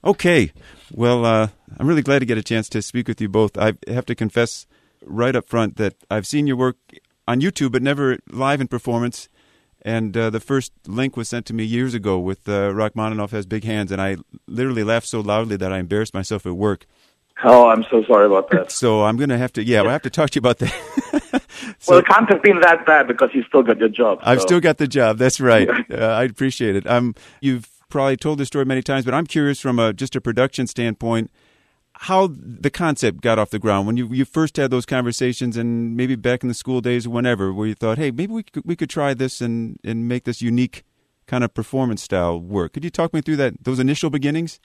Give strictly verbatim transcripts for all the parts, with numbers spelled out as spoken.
Okay. Well, uh, I'm really glad to get a chance to speak with you both. I have to confess right up front that I've seen your work on YouTube, but never live in performance. And uh, the first link was sent to me years ago with uh, Rachmaninoff Has Big Hands, and I literally laughed so loudly that I embarrassed myself at work. Oh, I'm so sorry about that. So I'm going to have to, yeah, I have to talk to you about that. So, well, it can't have been that bad because you still got your job. So. I've still got the job. That's right. uh, I appreciate it. Um, you've probably told this story many times, but I'm curious from a, just a production standpoint, how the concept got off the ground when you you first had those conversations, and maybe back in the school days or whenever, where you thought, hey, maybe we could, we could try this and, and make this unique kind of performance style work. Could you talk me through that, those initial beginnings?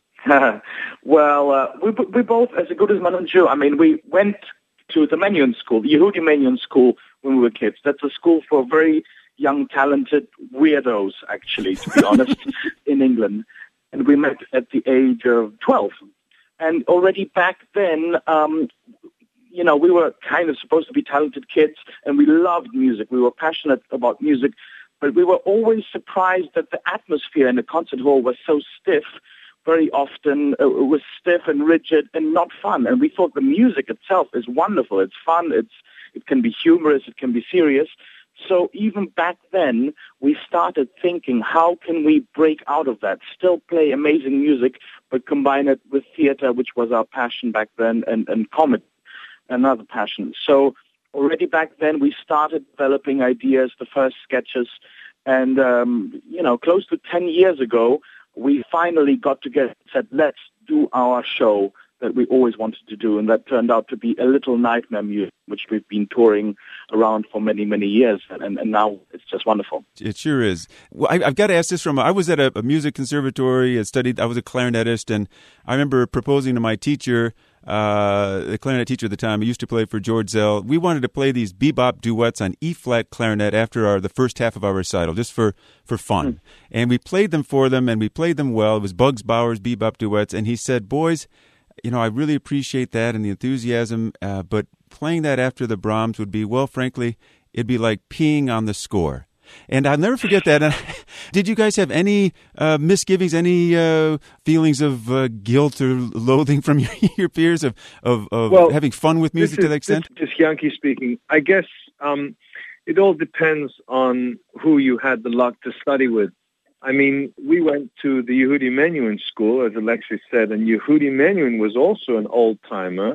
well, uh, we we both, as a good as man and Jew, I mean, we went to the Menuhin School, the Yehudi Menuhin School, when we were kids. That's a school for very young, talented weirdos, actually, to be honest, in England. And we met at the age of twelve. And already back then, um, you know, we were kind of supposed to be talented kids, and we loved music. We were passionate about music, but we were always surprised that the atmosphere in the concert hall was so stiff. Very often uh, it was stiff and rigid and not fun. And we thought the music itself is wonderful. It's fun. It's it can be humorous. It can be serious. So even back then, we started thinking, how can we break out of that, still play amazing music, but combine it with theater, which was our passion back then, and, and comedy, another passion. So already back then, we started developing ideas, the first sketches, and, um, you know, close to ten years ago, we finally got together and said, let's do our show that we always wanted to do, and that turned out to be A Little Nightmare Music, which we've been touring around for many, many years, and, and now it's just wonderful. It sure is. Well, I, I've got to ask this from, I was at a, a music conservatory, I studied, I was a clarinetist, and I remember proposing to my teacher, uh, the clarinet teacher at the time, who used to play for George Zell, we wanted to play these bebop duets on E-flat clarinet after our the first half of our recital, just for, for fun. Mm. And we played them for them, and we played them well. It was Bugs Bauer's bebop duets, and he said, boys, you know, I really appreciate that and the enthusiasm, uh, but playing that after the Brahms would be, well, frankly, it'd be like peeing on the score. And I'll never forget that. And did you guys have any uh, misgivings, any uh, feelings of uh, guilt or loathing from your, your peers of, of, of well, having fun with music is, to that extent? This is Yankee speaking. I guess um, it all depends on who you had the luck to study with. I mean, we went to the Yehudi Menuhin School, as Alexei said, and Yehudi Menuhin was also an old-timer,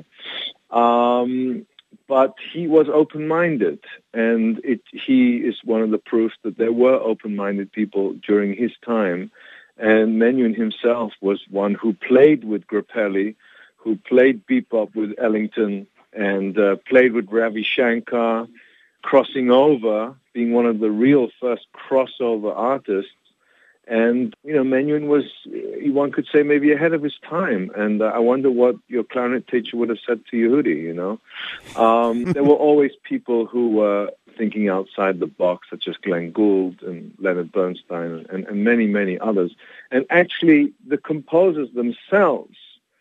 um, but he was open-minded, and it, he is one of the proofs that there were open-minded people during his time, and Menuhin himself was one who played with Grappelli, who played bebop with Ellington, and uh, played with Ravi Shankar, crossing over, being one of the real first crossover artists. And, you know, Menuhin was, one could say, maybe ahead of his time. And uh, I wonder what your clarinet teacher would have said to Yehudi, you know. Um, there were always people who were thinking outside the box, such as Glenn Gould and Leonard Bernstein and, and many, many others. And actually, the composers themselves,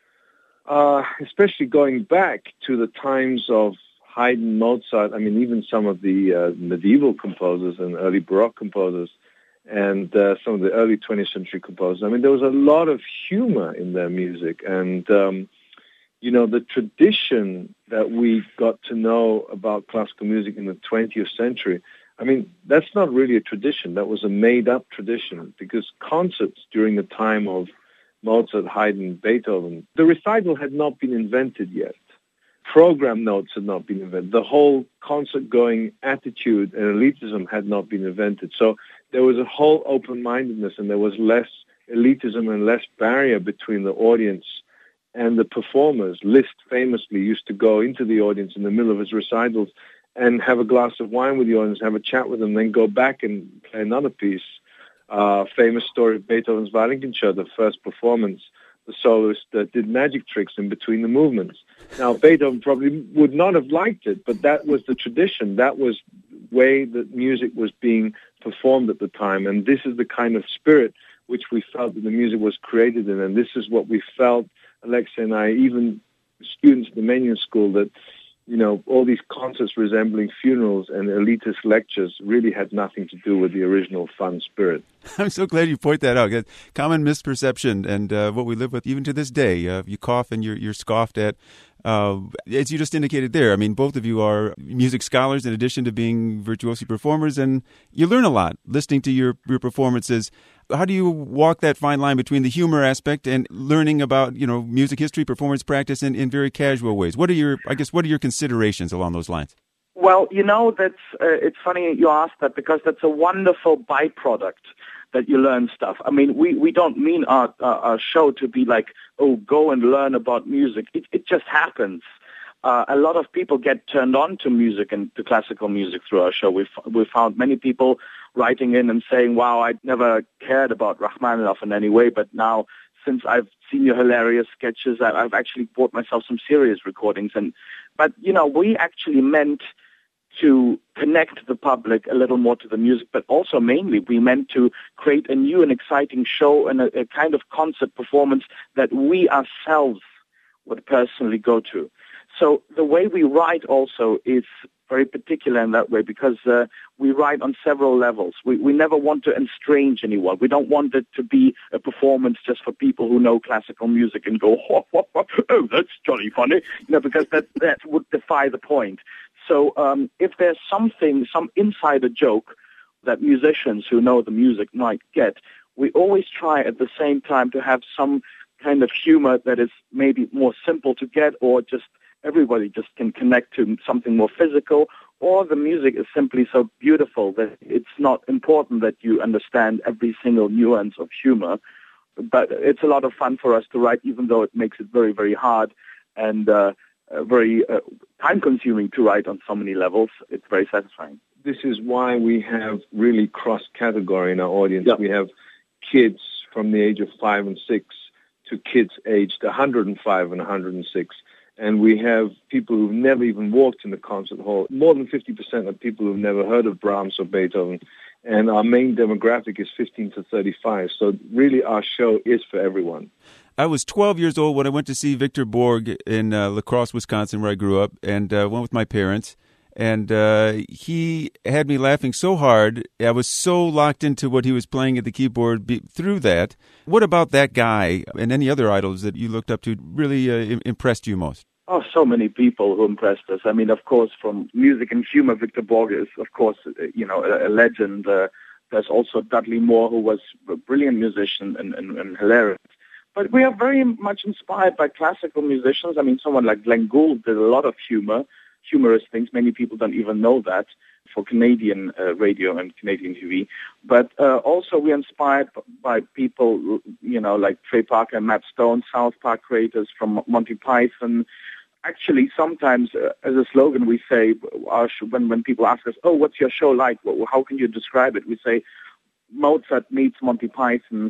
uh, especially going back to the times of Haydn, Mozart, I mean, even some of the uh, medieval composers and early Baroque composers, and uh, some of the early twentieth century composers. I mean, there was a lot of humor in their music. And, um, you know, the tradition that we got to know about classical music in the twentieth century, I mean, that's not really a tradition. That was a made-up tradition, because concerts during the time of Mozart, Haydn, Beethoven, the recital had not been invented yet. Program notes had not been invented. The whole concert-going attitude and elitism had not been invented. So there was a whole open-mindedness, and there was less elitism and less barrier between the audience and the performers. Liszt famously used to go into the audience in the middle of his recitals and have a glass of wine with the audience, have a chat with them, then go back and play another piece. Uh, famous story of Beethoven's Violin Concerto, the first performance. The soloist uh, did magic tricks in between the movements. Now, Beethoven probably would not have liked it, but that was the tradition. That was the way that music was being performed at the time. And this is the kind of spirit which we felt that the music was created in. And this is what we felt, Alexei and I, even students at the Menuhin School, that you know, all these concerts resembling funerals and elitist lectures really had nothing to do with the original fun spirit. I'm so glad you point that out. Common misperception and uh, what we live with even to this day. Uh, you cough and you're, you're scoffed at. Uh, as you just indicated there, I mean, both of you are music scholars in addition to being virtuosi performers, and you learn a lot listening to your, your performances. How do you walk that fine line between the humor aspect and learning about, you know, music history, performance practice in, in very casual ways? What are your, I guess, what are your considerations along those lines? Well, you know, that's uh, it's funny you asked that because that's a wonderful byproduct that you learn stuff. I mean, we, we don't mean our, our, our show to be like, oh, go and learn about music. It, it just happens. Uh, a lot of people get turned on to music and to classical music through our show. We've, we've found many people writing in and saying, wow, I never cared about Rachmaninoff in any way, but now since I've seen your hilarious sketches, I've actually bought myself some serious recordings. And But, you know, we actually meant to connect the public a little more to the music, but also mainly we meant to create a new and exciting show and a, a kind of concert performance that we ourselves would personally go to. So the way we write also is very particular in that way because uh, we write on several levels. We, we never want to estrange anyone. We don't want it to be a performance just for people who know classical music and go, oh, oh, oh, oh that's jolly funny, you know, because that, that would defy the point. So um, if there's something, some insider joke that musicians who know the music might get, we always try at the same time to have some kind of humor that is maybe more simple to get or just everybody just can connect to something more physical, or the music is simply so beautiful that it's not important that you understand every single nuance of humor. But it's a lot of fun for us to write, even though it makes it very, very hard and uh, uh, very uh, time-consuming to write on so many levels. It's very satisfying. This is why we have really cross-category in our audience. Yeah. We have kids from the age of five and six to kids aged one hundred five and one hundred six. And we have people who've never even walked in the concert hall. More than fifty percent of people who've never heard of Brahms or Beethoven. And our main demographic is fifteen to thirty-five. So really our show is for everyone. I was twelve years old when I went to see Victor Borge in uh, La Crosse, Wisconsin, where I grew up, and uh, went with my parents. And uh, he had me laughing so hard. I was so locked into what he was playing at the keyboard be- through that. What about that guy and any other idols that you looked up to really uh, impressed you most? Oh, so many people who impressed us. I mean, of course, from music and humor, Victor Borge is, of course, you know, a, a legend. Uh, there's also Dudley Moore, who was a brilliant musician and, and, and hilarious. But we are very much inspired by classical musicians. I mean, someone like Glenn Gould did a lot of humor. Humorous things. Many people don't even know that for Canadian uh, radio and Canadian T V. But uh, also we're inspired by people, you know, like Trey Parker and Matt Stone, South Park creators from Monty Python. Actually, sometimes uh, as a slogan we say, our sh- when, when people ask us, oh, what's your show like? Well, how can you describe it? We say Mozart meets Monty Python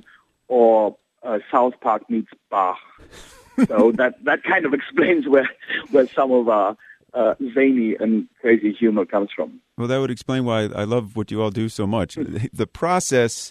or uh, South Park meets Bach. So that, that kind of explains where, where some of our Uh, zany and crazy humor comes from. Well, that would explain why I love what you all do so much. The process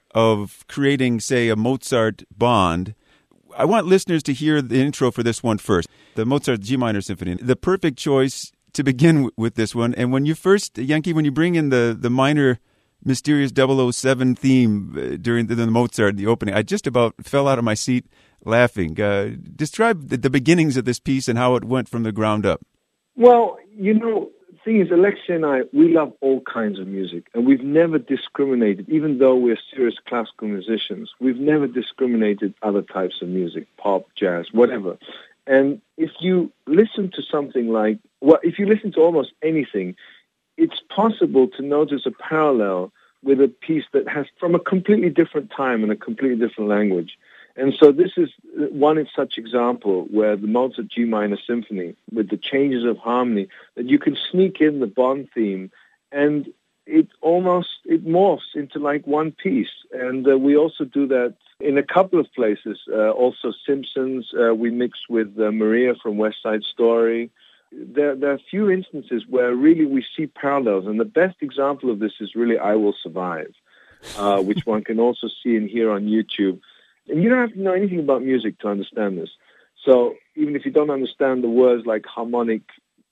of creating, say, a Mozart Bond, I want listeners to hear the intro for this one first. The Mozart G minor symphony. The perfect choice to begin w- with this one. And when you first, Yankee, when you bring in the, the minor mysterious double oh seven theme uh, during the, the Mozart, the opening, I just about fell out of my seat laughing. Uh, describe the, the beginnings of this piece and how it went from the ground up. Well, you know, the thing is, Alexia and I, we love all kinds of music, and we've never discriminated, even though we're serious classical musicians, we've never discriminated other types of music, pop, jazz, whatever. And if you listen to something like, well, if you listen to almost anything, it's possible to notice a parallel with a piece that has from a completely different time and a completely different language. And so this is one such example where the Mozart G minor symphony, with the changes of harmony, that you can sneak in the Bond theme, and it almost, it morphs into like one piece. And uh, we also do that in a couple of places. Uh, also Simpsons, uh, we mix with uh, Maria from West Side Story. There, there are a few instances where really we see parallels. And the best example of this is really I Will Survive, uh, which one can also see and hear on YouTube. And you don't have to know anything about music to understand this. So even if you don't understand the words like harmonic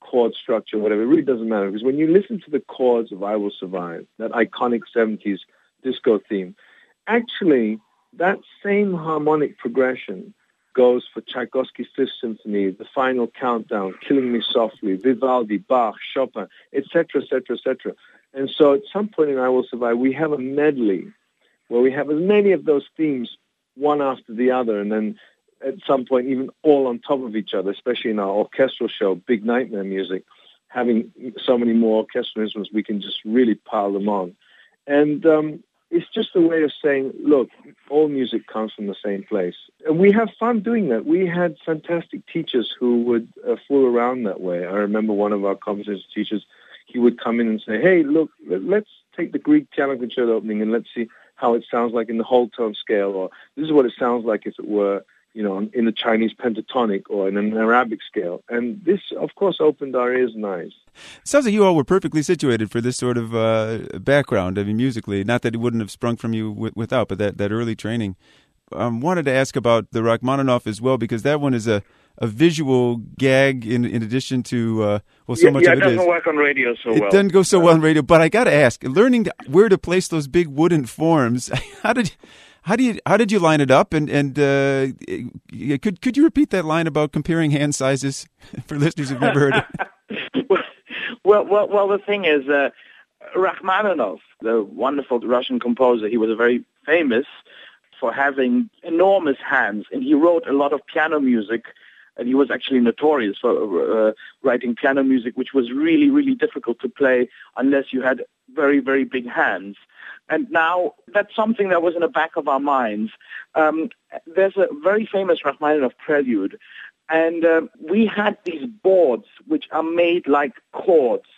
chord structure, whatever. It really doesn't matter, because when you listen to the chords of I Will Survive, that iconic seventies disco theme, actually that same harmonic progression goes for Tchaikovsky's Fifth Symphony, The Final Countdown, Killing Me Softly, Vivaldi, Bach, Chopin, et cetera, et cetera, et cetera. And so at some point in I Will Survive, we have a medley where we have as many of those themes, one after the other, and then at some point even all on top of each other, especially in our orchestral show, Big Nightmare Music, having so many more orchestral instruments, we can just really pile them on. And um, it's just a way of saying, look, all music comes from the same place. And we have fun doing that. We had fantastic teachers who would uh, fool around that way. I remember one of our composition teachers, he would come in and say, hey, look, let's take the Grieg piano concerto opening and let's see how it sounds like in the whole tone scale, or this is what it sounds like if it were, you know, in the Chinese pentatonic or in an Arabic scale. And this, of course, opened our ears and eyes. Sounds like you all were perfectly situated for this sort of uh, background, I mean, musically. Not that it wouldn't have sprung from you w- without, but that, that early training. I um, wanted to ask about the Rachmaninoff as well, because that one is a, a visual gag in in addition to, uh, well, so yeah, much yeah, of it is. it doesn't work on radio so it well. It doesn't go so well on radio, but I got to ask, learning to, where to place those big wooden forms, how did... How do you how did you line it up, and and uh, could could you repeat that line about comparing hand sizes for listeners who've never heard it? well, well, well, the thing is, uh, Rachmaninoff, the wonderful Russian composer, he was very famous for having enormous hands, and he wrote a lot of piano music, and he was actually notorious for uh, writing piano music, which was really, really difficult to play unless you had very, very big hands. And now that's something that was in the back of our minds. Um, there's a very famous Rachmaninoff prelude, and uh, we had these boards which are made like chords,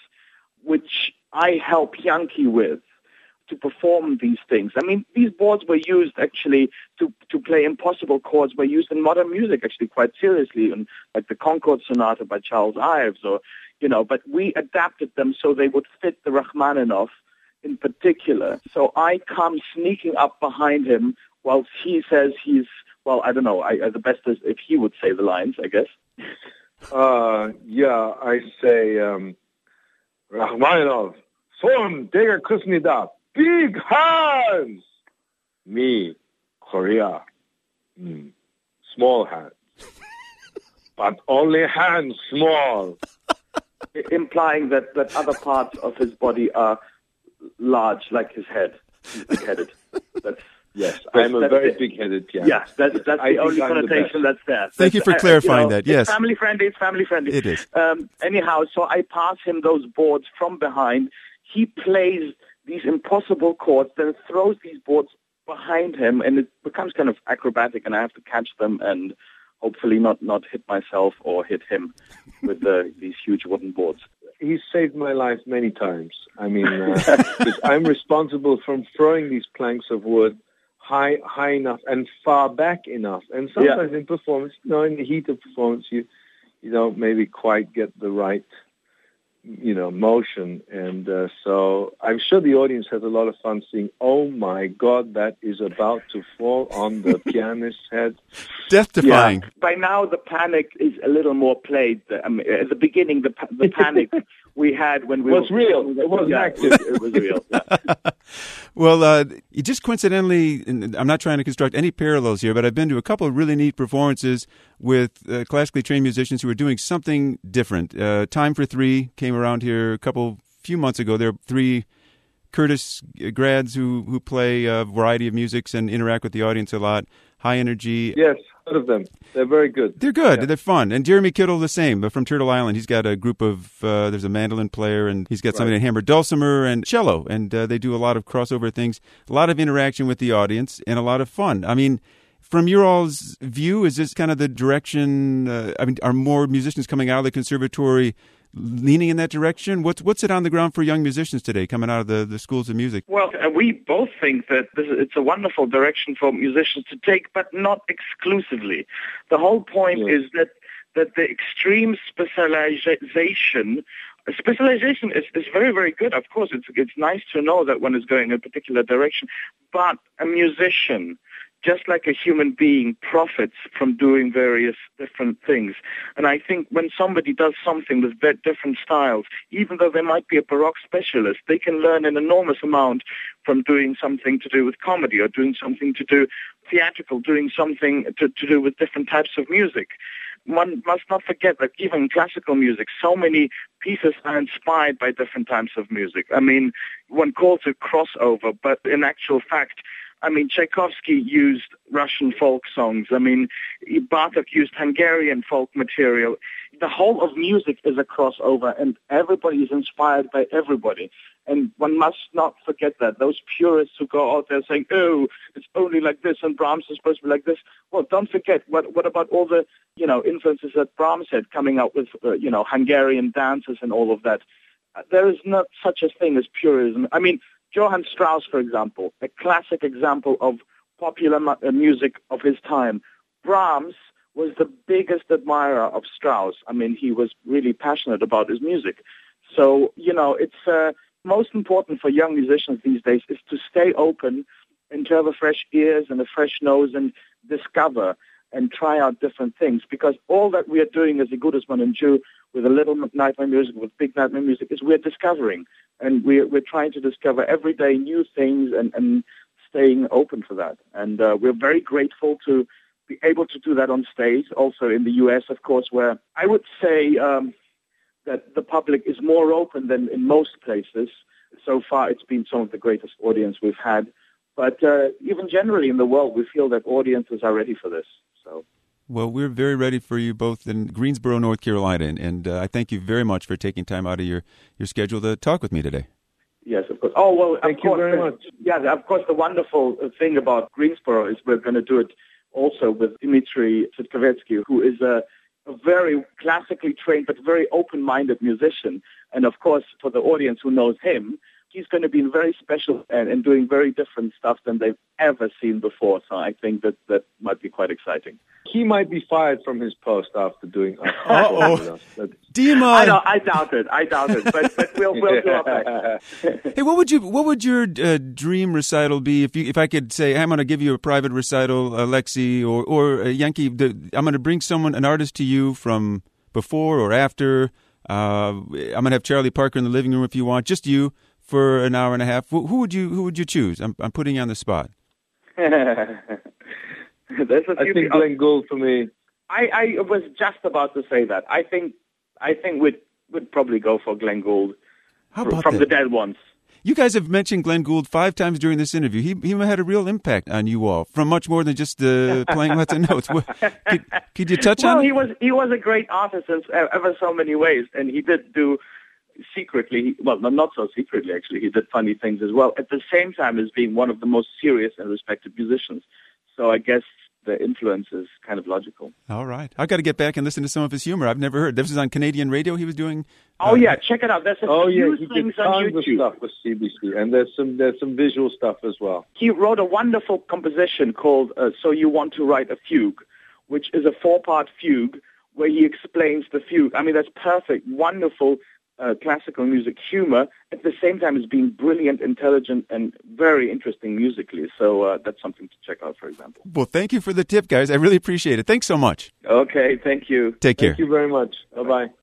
which I help Yankee with to perform these things. I mean, these boards were used actually to, to play impossible chords, were used in modern music actually quite seriously, and like the Concord Sonata by Charles Ives, or, you know, but we adapted them so they would fit the Rachmaninoff in particular. So I come sneaking up behind him whilst he says he's, well, I don't know, I, the best is if he would say the lines, I guess. Uh, yeah, I say, um, Rachmaninoff, Form, Dega Kusnida, big hands! Me, Korea, mm, small hands. But only hands small. Implying that, that other parts of his body are large, like his head. He's big-headed. That's, yes, that's, I'm a that's very it. big-headed pianist. Yeah, that's, that's the only connotation that's there. Thank you for that's, clarifying uh, you know, that, yes. It's family-friendly, it's family-friendly. It is. Um, anyhow, so I pass him those boards from behind. He plays these impossible chords, then throws these boards behind him, and it becomes kind of acrobatic, and I have to catch them and hopefully not, not hit myself or hit him with the, these huge wooden boards. He's saved my life many times. I mean, uh, I'm responsible for throwing these planks of wood high high enough and far back enough. And sometimes yeah. in performance, you know, in the heat of performance, you you don't maybe quite get the right, you know, motion. And uh, so I'm sure the audience has a lot of fun seeing, oh my God, that is about to fall on the pianist's head. Death-defying. Yeah. By now, the panic is a little more played. I mean, at the beginning, the the panic we had when we was were... real. It was yeah, active. It, it was real. Yeah. Well, uh, you just coincidentally, and I'm not trying to construct any parallels here, but I've been to a couple of really neat performances with uh, classically trained musicians who are doing something different. Uh, Time for Three came around here a couple, few months ago. There are three Curtis grads who, who play a variety of musics and interact with the audience a lot. High energy. Yes, heard of them. They're very good. They're good. Yeah. They're fun. And Jeremy Kittle, the same, but from Turtle Island. He's got a group of, uh, there's a mandolin player, and he's got somebody right. in hammered dulcimer and cello. And uh, they do a lot of crossover things, a lot of interaction with the audience, and a lot of fun. I mean, from your all's view, is this kind of the direction, uh, I mean, are more musicians coming out of the conservatory leaning in that direction? What's what's it on the ground for young musicians today coming out of the, the schools of music? Well, uh, we both think that this, it's a wonderful direction for musicians to take, but not exclusively. The whole point yeah. is that, that the extreme specialization Specialization is, is very, very good. Of course, it's it's nice to know that one is going in a particular direction, but a musician just like a human being profits from doing various different things. And I think when somebody does something with very different styles, even though they might be a Baroque specialist, they can learn an enormous amount from doing something to do with comedy or doing something to do theatrical, doing something to, to do with different types of music. One must not forget that even in classical music, so many pieces are inspired by different types of music. I mean, one calls it crossover, but in actual fact, I mean, Tchaikovsky used Russian folk songs. I mean, Bartók used Hungarian folk material. The whole of music is a crossover, and everybody is inspired by everybody. And one must not forget that. Those purists who go out there saying, oh, it's only like this, and Brahms is supposed to be like this. Well, don't forget, what what about all the, you know, influences that Brahms had coming out with, uh, you know, Hungarian dances and all of that? Uh, there is not such a thing as purism. I mean, Johann Strauss, for example, a classic example of popular mu- music of his time. Brahms was the biggest admirer of Strauss. I mean, he was really passionate about his music. So, you know, it's uh, most important for young musicians these days is to stay open and to have a fresh ears and a fresh nose and discover and try out different things. Because all that we are doing as a Gudesman and Jew with a little nightmare music, with big nightmare music, is we're discovering. And we're, we're trying to discover every day new things and, and staying open for that. And uh, we're very grateful to be able to do that on stage, also in the U S, of course, where I would say um, that the public is more open than in most places. So far, it's been some of the greatest audience we've had. But uh, even generally in the world, we feel that audiences are ready for this. So. Well, we're very ready for you both in Greensboro, North Carolina, and, and uh, I thank you very much for taking time out of your, your schedule to talk with me today. Yes, of course. Oh, well, thank of you course, very much. Yeah, of course, the wonderful thing about Greensboro is we're going to do it also with Dmitri Sitkovetsky, who is a, a very classically trained but very open-minded musician. And, of course, for the audience who knows him, he's going to be very special and, and doing very different stuff than they've ever seen before. So I think that that might be quite exciting. He might be fired from his post after doing. Uh-oh. Dima. I, know, I doubt it. I doubt it. But, but we'll we'll do our best. Hey, what would you what would your uh, dream recital be if you if I could say, hey, I'm going to give you a private recital, Alexei or or uh, Yankee? The, I'm going to bring someone, an artist, to you from before or after. Uh, I'm going to have Charlie Parker in the living room if you want, just you for an hour and a half. Who, who would you who would you choose? I'm I'm putting you on the spot. There's a few I think Glenn Gould for me. I, I was just about to say that. I think I think we'd would probably go for Glenn Gould. How about from that? the dead ones. You guys have mentioned Glenn Gould five times during this interview. He he had a real impact on you all, from much more than just uh, playing lots of notes. Could, could you touch well, on? Well, he was he was a great artist in ever so many ways, and he did do secretly, well, not so secretly actually. He did funny things as well. At the same time as being one of the most serious and respected musicians. So I guess the influence is kind of logical. All right. I've got to get back and listen to some of his humor. I've never heard. This is on Canadian radio he was doing. Uh, oh, yeah. Check it out. There's a oh, few yeah. He things did on tons YouTube. of stuff with C B C, and there's some there's some visual stuff as well. He wrote a wonderful composition called uh, So You Want to Write a Fugue, which is a four-part fugue where he explains the fugue. I mean, that's perfect, wonderful uh, classical music humor, at the same time as being brilliant, intelligent, and very interesting musically. So uh, that's something to check out, for example. Well, thank you for the tip, guys. I really appreciate it. Thanks so much. Okay, thank you. Take care. Thank you very much. Bye-bye.